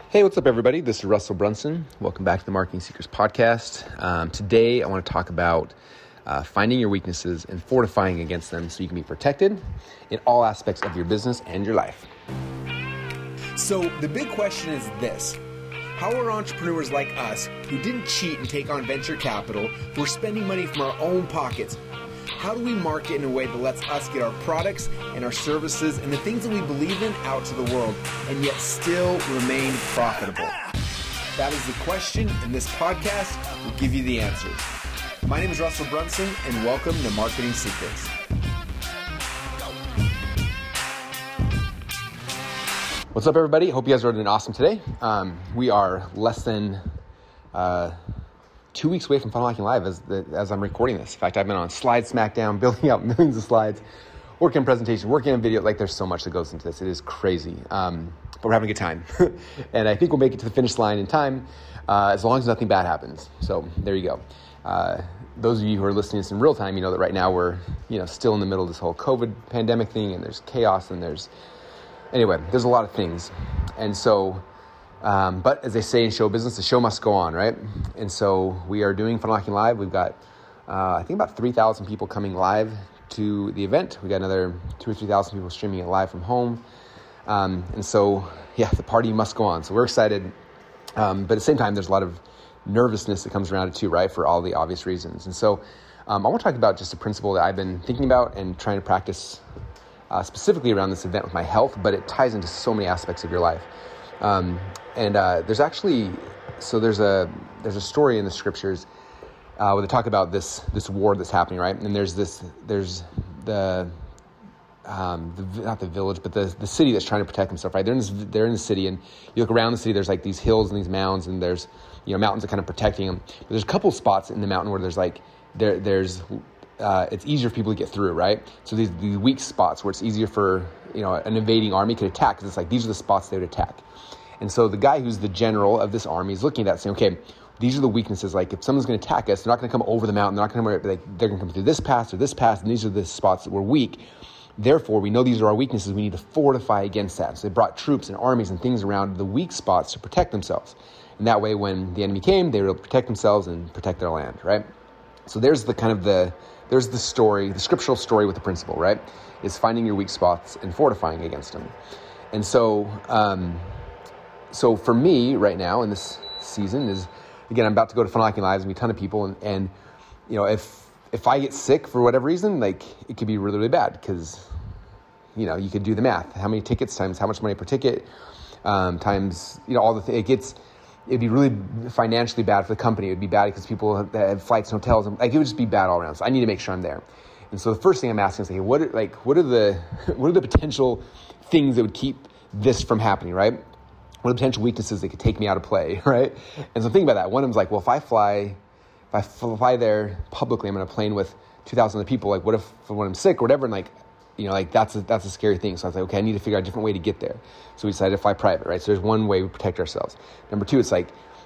Hey, what's up, everybody? This is Russell Brunson. Welcome back to the Marketing Secrets Podcast. Today, I want to talk about finding your weaknesses and fortifying against them so you can be protected in all aspects of your business and your life. So the big question is this: how are entrepreneurs like us, who didn't cheat and take on venture capital, who are spending money from our own pockets, how do we market in a way that lets us get our products and our services and the things that we believe in out to the world and yet still remain profitable? That is the question, and this podcast will give you the answers. My name is Russell Brunson, and welcome to Marketing Secrets. What's up, everybody? Hope you guys are doing awesome today. We are less than 2 weeks away from Funnel Hacking Live as I'm recording this. In fact, I've been on Slide Smackdown, building out millions of slides, working on presentation, working on video. Like, there's so much that goes into this. It is crazy. But we're having a good time. And I think we'll make it to the finish line in time, as long as nothing bad happens. So there you go. Those of you who are listening to this in real time, you know that right now we're, still in the middle of this whole COVID pandemic thing, and there's chaos, and there's a lot of things. And so, but as they say in show business, the show must go on, right? And so we are doing Funnel Hacking Live. We've got, I think about 3,000 people coming live to the event. We got another 2,000 or 3,000 people streaming it live from home. And so, the party must go on. So we're excited. But at the same time, there's a lot of nervousness that comes around it too, right? For all the obvious reasons. And so I want to talk about just a principle that I've been thinking about and trying to practice specifically around this event with my health, but it ties into so many aspects of your life. There's a story in the scriptures where they talk about this war that's happening, right? And there's the not the village, but the city that's trying to protect themselves, right? They're in the city, and you look around the city, there's like these hills and these mounds, and there's mountains that kind of protecting them. But there's a couple spots in the mountain where there's it's easier for people to get through, right? So these weak spots where it's easier for an invading army could attack, because it's like these are the spots they would attack. And so the guy who's the general of this army is looking at that saying, okay, these are the weaknesses. Like, if someone's going to attack us, they're not going to come over the mountain. They're not going to they're going to come through this pass or this pass, and these are the spots that we're weak. Therefore, we know these are our weaknesses. We need to fortify against that. So they brought troops and armies and things around the weak spots to protect themselves. And that way, when the enemy came, they were able to protect themselves and protect their land, right? So there's there's the story, the scriptural story with the principle, right? Is finding your weak spots and fortifying against them. And so, so for me right now in this season is, again, I'm about to go to Funnel Hacking Live, and meet a ton of people, and if I get sick for whatever reason, like, it could be really, really bad, because you could do the math. How many tickets times how much money per ticket times all the things. It'd be really financially bad for the company. It would be bad because people have flights and hotels. Like, it would just be bad all around. So I need to make sure I'm there. And so the first thing I'm asking is, what are the potential things that would keep this from happening, right? What are the potential weaknesses that could take me out of play, right? And so I'm thinking about that. One of them is like, well, if I fly there publicly, I'm on a plane with 2,000 other people. Like, what if when I'm sick or whatever, and that's a scary thing. So I was like, okay, I need to figure out a different way to get there. So we decided to fly private, right? So there's one way we protect ourselves. Number two, it's like,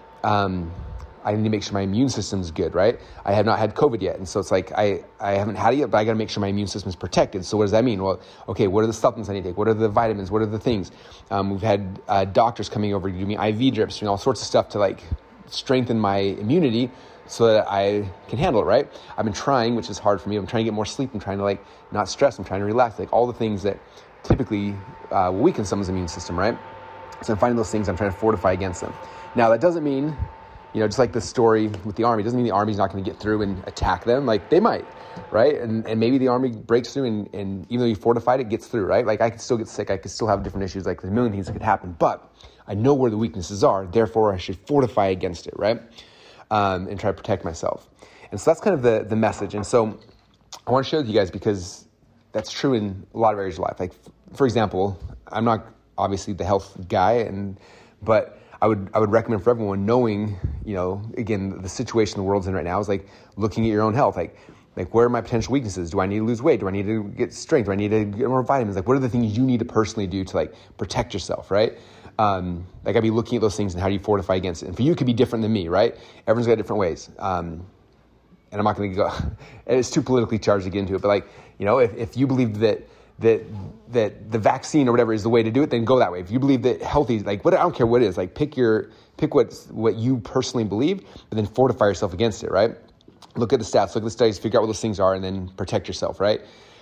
I need to make sure my immune system's good, right? I have not had COVID yet. And so it's like, I haven't had it yet, but I got to make sure my immune system is protected. So what does that mean? Well, okay, what are the supplements I need to take? What are the vitamins? What are the things? We've had doctors coming over to do me IV drips, doing all sorts of stuff to strengthen my immunity so that I can handle it, right? I've been trying, which is hard for me. I'm trying to get more sleep. I'm trying to not stress. I'm trying to relax. All the things that typically will weaken someone's immune system, right? So I'm finding those things. I'm trying to fortify against them. Now, that doesn't mean, just like the story with the army, doesn't mean the army's not going to get through and attack them. Like, they might, right? And maybe the army breaks through and even though you fortified it, gets through, right? Like, I could still get sick. I could still have different issues. Like, there's a million things that could happen. But I know where the weaknesses are. Therefore, I should fortify against it, right? And try to protect myself. And so that's kind of the message. And so I want to share with you guys, because that's true in a lot of areas of life. Like, for example, I'm not obviously the health guy, but I would recommend for everyone knowing, again, the situation the world's in right now is like looking at your own health. Like where are my potential weaknesses? Do I need to lose weight? Do I need to get strength? Do I need to get more vitamins? Like, what are the things you need to personally do to protect yourself, right? I'd be looking at those things and how do you fortify against it? And for you, it could be different than me, right? Everyone's got different ways. And I'm not going to go, it's too politically charged to get into it, but if you believe that that the vaccine or whatever is the way to do it, then go that way. If you believe that healthy, like what, I don't care what it is, like pick what you personally believe, but then fortify yourself against it, right? Look at the stats, look at the studies, figure out what those things are, and then protect yourself, right?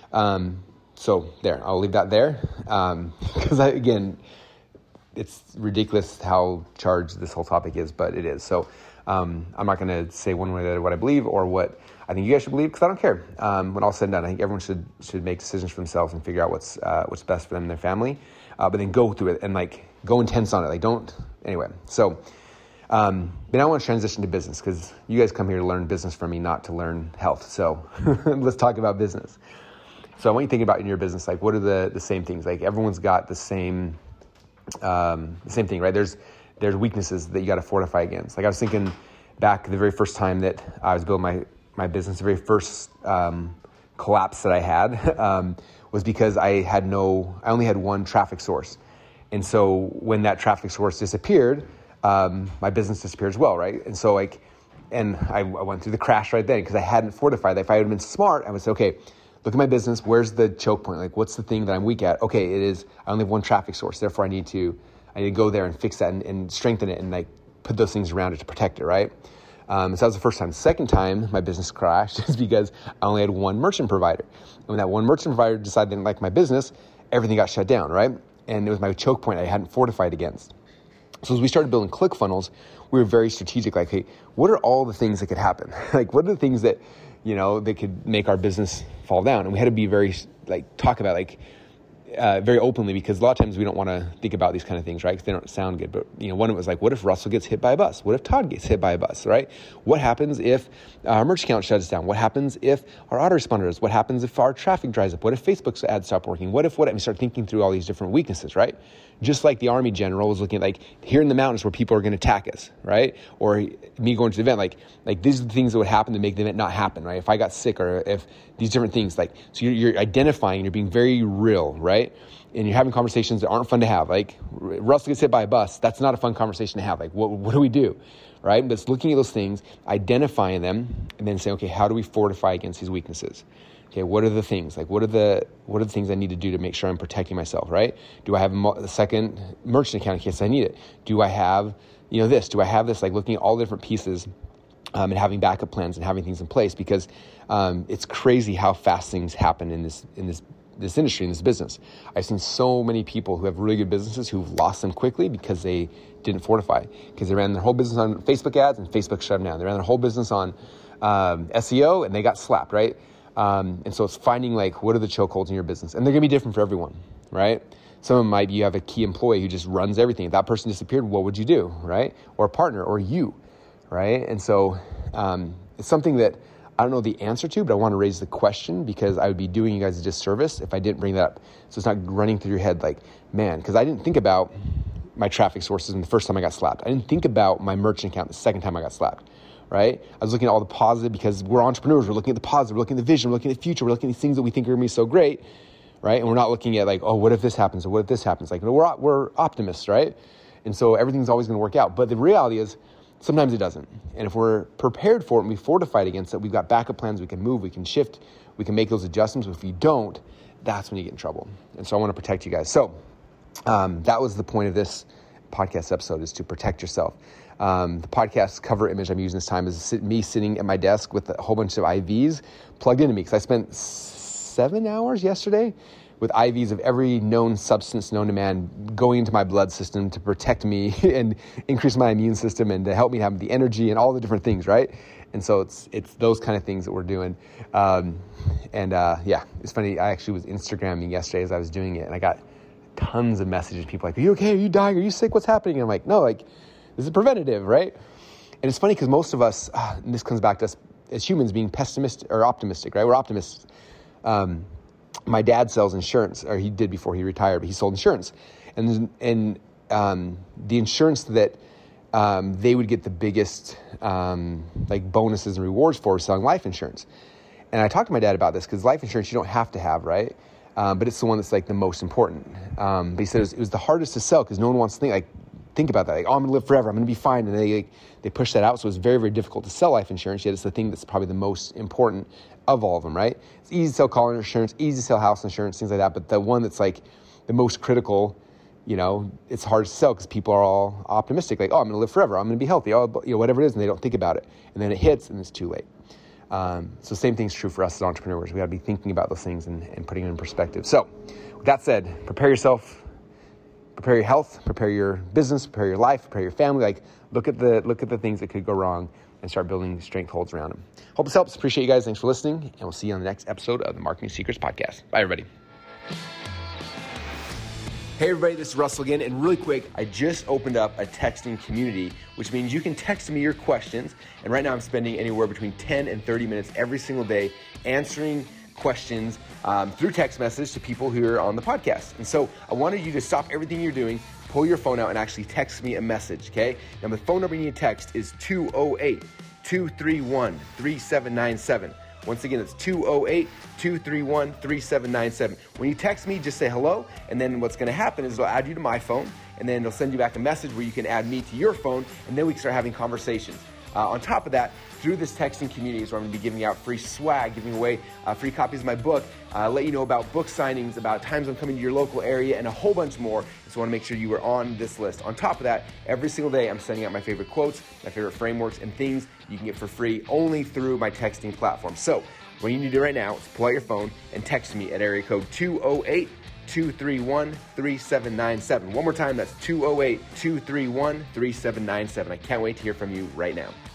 So there, I'll leave that there. Because again, it's ridiculous how charged this whole topic is, but it is. So I'm not going to say one way or the other what I believe or what I think you guys should believe, because I don't care. When all said and done, I think everyone should make decisions for themselves and figure out what's best for them and their family. But then go through it and like go intense on it. Like anyway. So but now I want to transition to business, because you guys come here to learn business from me, not to learn health. So let's talk about business. So I want you to think about in your business, like what are the same things? Like everyone's got the same thing, right? There's weaknesses that you got to fortify against. Like I was thinking back the very first time that I was building my business, the very first collapse that I had was because I only had one traffic source. And so when that traffic source disappeared, my business disappeared as well, right? And so I went through the crash right then because I hadn't fortified that. If I had been smart, I would say, okay, look at my business. Where's the choke point? Like, what's the thing that I'm weak at? Okay, it is, I only have one traffic source. Therefore, I need to go there and fix that and strengthen it and like put those things around it to protect it, right? So that was the first time. The second time my business crashed is because I only had one merchant provider. And when that one merchant provider decided they didn't like my business, everything got shut down, right? And it was my choke point I hadn't fortified against. So as we started building ClickFunnels, we were very strategic. Like, hey, what are all the things that could happen? Like, what are the things that, that could make our business fall down? And we had to be very, talk about, very openly, because a lot of times we don't want to think about these kind of things, right? Because they don't sound good. But, one of it was like, what if Russell gets hit by a bus? What if Todd gets hit by a bus, right? What happens if our merch account shuts down? What happens if our autoresponders? What happens if our traffic dries up? What if Facebook's ads stop working? What? And we start thinking through all these different weaknesses, right? Just like the Army general was looking at, here in the mountains where people are going to attack us, right? Or me going to the event, like these are the things that would happen to make the event not happen, right? If I got sick or if these different things, so you're identifying, you're being very real, right? And you're having conversations that aren't fun to have. Like, Russell gets hit by a bus. That's not a fun conversation to have. Like, what do we do, right? But it's looking at those things, identifying them, and then saying, okay, how do we fortify against these weaknesses? Okay, what are the things? What are the things I need to do to make sure I'm protecting myself, right? Do I have a second merchant account in case I need it? Do I have, this? Do I have this? Looking at all the different pieces and having backup plans and having things in place, because it's crazy how fast things happen in this industry, in this business. I've seen so many people who have really good businesses who've lost them quickly because they didn't fortify, because they ran their whole business on Facebook ads and Facebook shut them down. They ran their whole business on SEO and they got slapped, right? And so it's finding what are the chokeholds in your business, and they're going to be different for everyone, right? Some of them might be you have a key employee who just runs everything. If that person disappeared, what would you do, right? Or a partner, or you, right? And so it's something that I don't know the answer to, but I want to raise the question, because I would be doing you guys a disservice if I didn't bring that up. So it's not running through your head because I didn't think about my traffic sources the first time I got slapped. I didn't think about my merchant account the second time I got slapped, right? I was looking at all the positive, because we're entrepreneurs. We're looking at the positive. We're looking at the vision. We're looking at the future. We're looking at these things that we think are going to be so great, right? And we're not looking at what if this happens, or what if this happens? We're optimists, right? And so everything's always going to work out. But the reality is, sometimes it doesn't. And if we're prepared for it and we fortified against it, we've got backup plans, we can move, we can shift, we can make those adjustments. But if you don't, that's when you get in trouble. And so I want to protect you guys. So that was the point of this podcast episode, is to protect yourself. The podcast cover image I'm using this time is me sitting at my desk with a whole bunch of IVs plugged into me, because I spent 7 hours yesterday with IVs of every known substance known to man going into my blood system to protect me and increase my immune system and to help me have the energy and all the different things, right? And so it's those kind of things that we're doing. It's funny. I actually was Instagramming yesterday as I was doing it, and I got tons of messages. People are you okay? Are you dying? Are you sick? What's happening? And I'm like, no, this is preventative, right? And it's funny because most of us, and this comes back to us as humans being pessimistic or optimistic, right? We're optimists. My dad sells insurance, or he did before he retired, but he sold insurance. And the insurance that they would get the biggest bonuses and rewards for was selling life insurance. And I talked to my dad about this, because life insurance you don't have to have, right? But it's the one that's the most important. But he said it was the hardest to sell, because no one wants to think think about that. Like, oh, I'm going to live forever. I'm going to be fine. And they push that out. So it's very, very difficult to sell life insurance. Yet it's the thing that's probably the most important of all of them, right? It's easy to sell car insurance, easy to sell house insurance, things like that. But the one that's like the most critical, it's hard to sell because people are all optimistic. Like, oh, I'm going to live forever. I'm going to be healthy. Oh, whatever it is. And they don't think about it. And then it hits and it's too late. So same thing's true for us as entrepreneurs. We got to be thinking about those things and putting it in perspective. So with that said, prepare yourself, prepare your health, prepare your business, prepare your life, prepare your family. Like look at the things that could go wrong and start building strength holds around them. Hope this helps. Appreciate you guys. Thanks for listening. And we'll see you on the next episode of the Marketing Secrets Podcast. Bye, everybody. Hey everybody, this is Russell again, and really quick, I just opened up a texting community, which means you can text me your questions, and right now I'm spending anywhere between 10 and 30 minutes every single day answering questions through text message to people who are on the podcast. And so I wanted you to stop everything you're doing, pull your phone out, and actually text me a message, okay? Now the phone number you need to text is 208-231-3797. Once again, it's 208-231-3797. When you text me, just say hello, and then what's going to happen is it'll add you to my phone, and then it'll send you back a message where you can add me to your phone, and then we can start having conversations. On top of that, through this texting community is where I'm going to be giving out free swag, giving away free copies of my book, let you know about book signings, about times I'm coming to your local area, and a whole bunch more. So I want to make sure you are on this list. On top of that, every single day I'm sending out my favorite quotes, my favorite frameworks, and things you can get for free only through my texting platform. So what you need to do right now is pull out your phone and text me at area code 208-231-3797. One more time, that's 208-231-3797. I can't wait to hear from you right now.